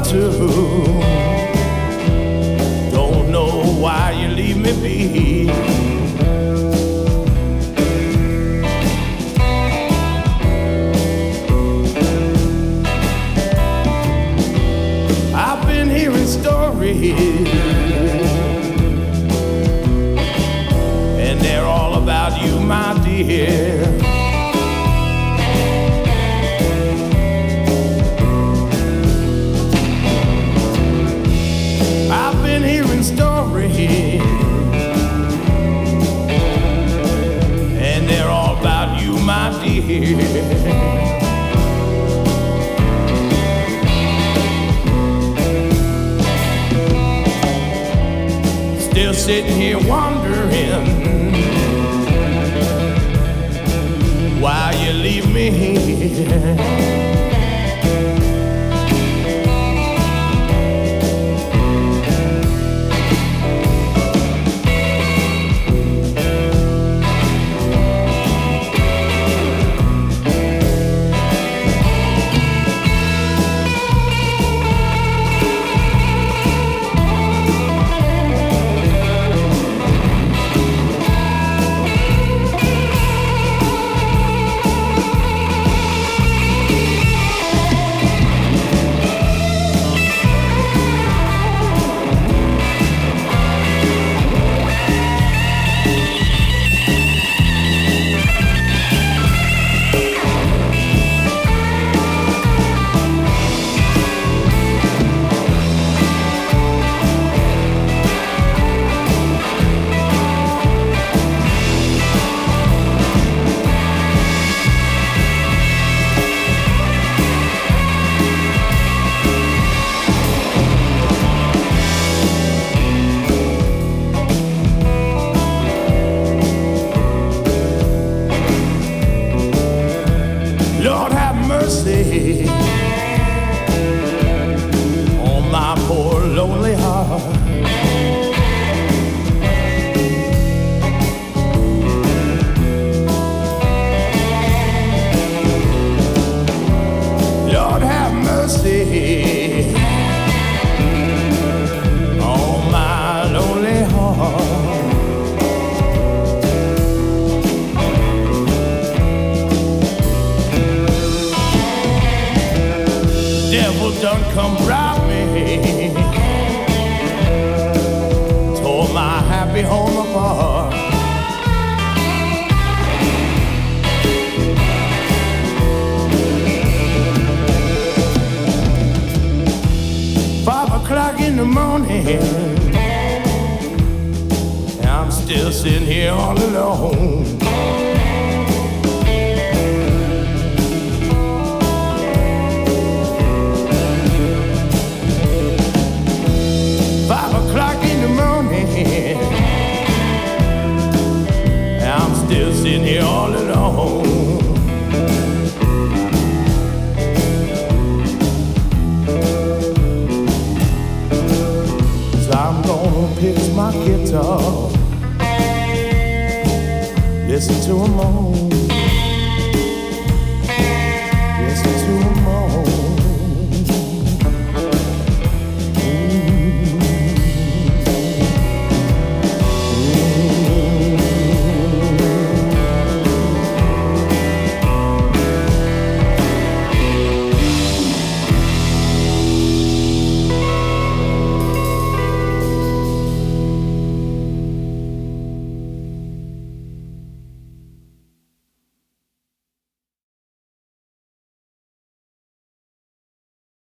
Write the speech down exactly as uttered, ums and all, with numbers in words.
to. Don't know why you leave me be. I've been hearing stories, and they're all about you, my dear. I've been hearing stories, and they're all about you, my dear. Still sitting here wondering why you leave me here. Lord have mercy on my poor lonely heart. Lord have mercy on my lonely heart. Devil done come rob me, tore my happy home apart. Five o'clock in the morning, and I'm still sitting here all alone. Five o'clock in the morning, and I'm still sitting here all alone. So I'm gonna pick my guitar, listen to a moan.